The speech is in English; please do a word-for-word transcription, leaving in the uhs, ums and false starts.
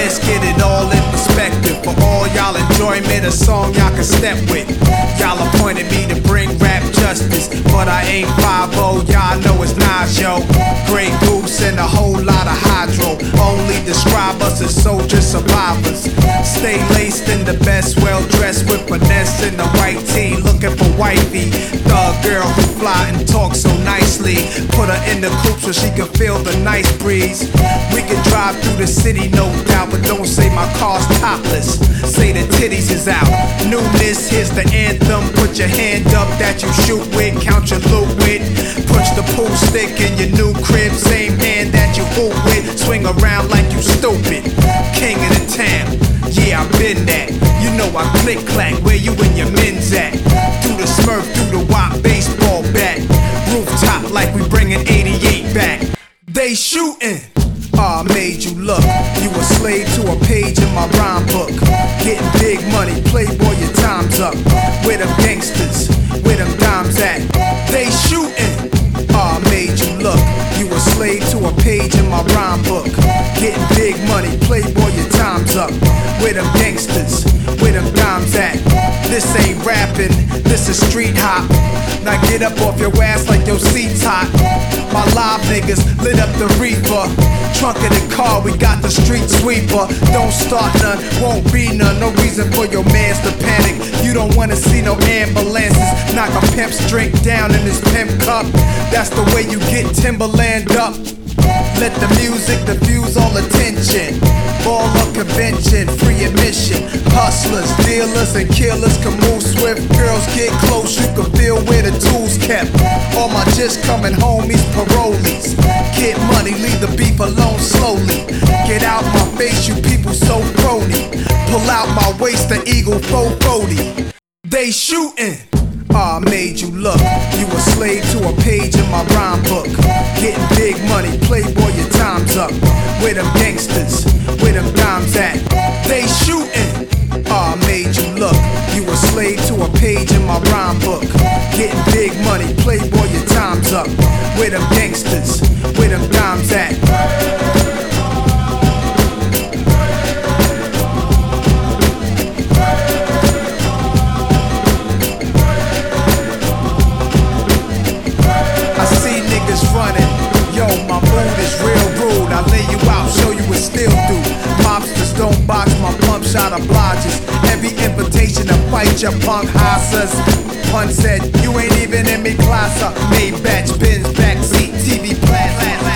let's get it all in perspective. For all y'all enjoyment, a song y'all can step with. Y'all appointed me to bring rap justice, but I ain't five oh, y'all know it's Nas, yo. Grey Goose and a whole lot of hydro only describe us as soldier survivors. Stay laced in the best, well dressed with finesse in the white tee, looking for wifey. Thug girl who fly and talk so nicely. Put her in the coupe so she can feel the nice breeze. We can drive through the city, no doubt, but don't say my car's topless. Say the titties is out. Newness, here's the anthem. Put your hand up that you shoot with, count your loot with. Punch the pool stick in your new crib, same hand that you hoop with. Swing around like you stupid. King of the town, yeah, I've been that. You know I click clack, where you and your men's at? Through the Smurf, through the wop, baseball bat. Rooftop like we bringing eighty-eight back. They shootin'. Ah, made you look. You a slave to a page in my rhyme book. Getting big money, playboy, your time's up. Where them gangsters, where them dimes at? They shootin'. Ah, made you look. You a slave to a page in my rhyme book. Getting big money, playboy, your time's up. Where them gangsters, where them dimes at? This ain't rapping, this is street hop. Now get up off your ass like your seat's hot. My live niggas lit up the reefer. Trunk of the car, we got the street sweeper. Don't start none, won't be none. No reason for your mans to panic. You don't wanna see no ambulances. Knock a pimp's drink down in his pimp cup. That's the way you get Timberland up. Let the music diffuse all attention. Ball or convention, free admission. Hustlers, dealers, and killers can move swift. Girls get close, you can feel where the tools kept. All my just coming homies, parolees. Get money, leave the beef alone slowly. Get out my face, you people so phony. Pull out my waist, the eagle four forty. They shootin'. Ah, made you look. You a slave to a page in my rhyme book. Getting big money, playboy, your time's up. Where them gangsters, where them dimes at? They shootin'. Ah, made you look. You a slave to a page in my rhyme book. Getting big money, playboy, your time's up. Where them gangsters, where them dimes at? Running, yo, my mood is real rude. I lay you out, show you what still do. Mobsters don't box, my pump shot obliges. Every invitation to fight your punk hosses. Pun said, you ain't even in me class. Made batch bins, backseat, T V flat,